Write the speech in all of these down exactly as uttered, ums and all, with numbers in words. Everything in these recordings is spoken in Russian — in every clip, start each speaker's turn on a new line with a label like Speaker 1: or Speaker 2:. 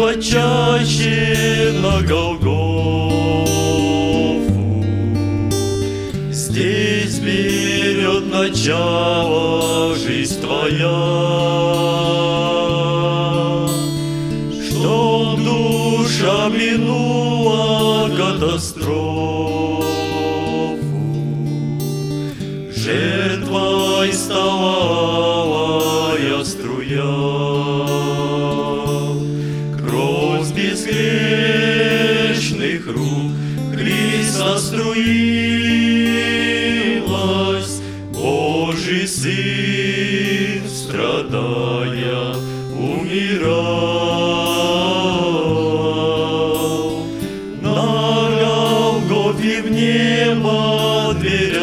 Speaker 1: почаще на Голгофу. Здесь берет начало жизнь твоя, чтоб душа минула катастрофу. Жертвой стала алая струя, кровь безгрешных рук Христа струилась. Божий Сын, страдая, умирал. На Голгофе в небо дверь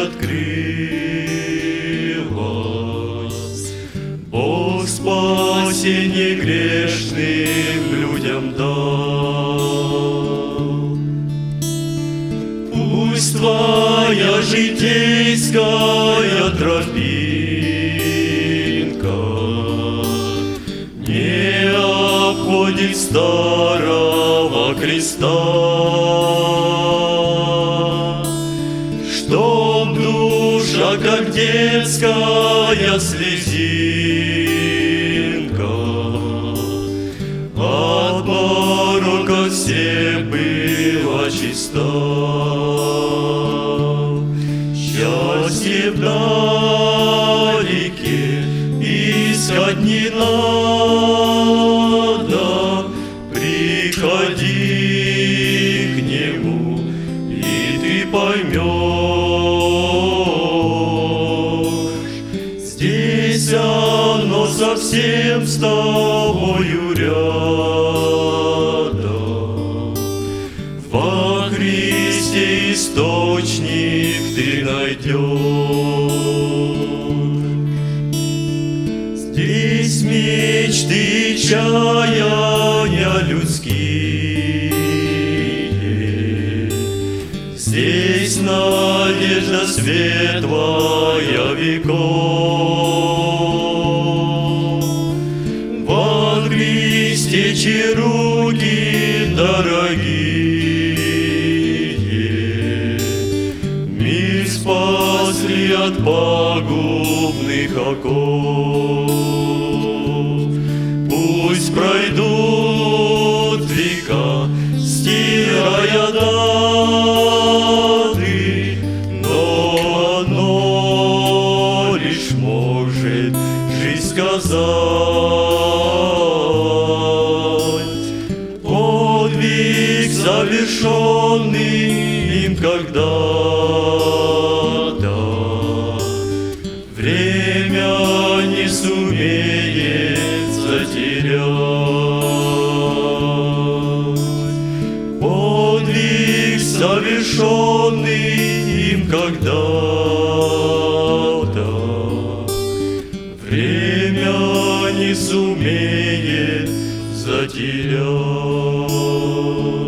Speaker 1: открылась. Бог спасение грешным людям дал. Пусть твоя житейская тропинка не обходит старого креста, чтоб душа, как детская слезинка, от порока всех была чиста. Счастье вдалеке искать не надо, приходи к Нему, и ты поймешь. Здесь оно совсем с тобою рядом. Во Христе источник ты найдешь. Здесь мечты, чаяния людские, здесь надежда светлая веков. Во Христе чьи руки дорогие мир спасли от пагубных оков. Пусть пройдут века, стирая даты, но одно лишь может жизнь сказать. Подвиг, совершенный им когда-то, время не сумеет затерять. Подвиг, совершенный им когда-то, время не сумеет затерять.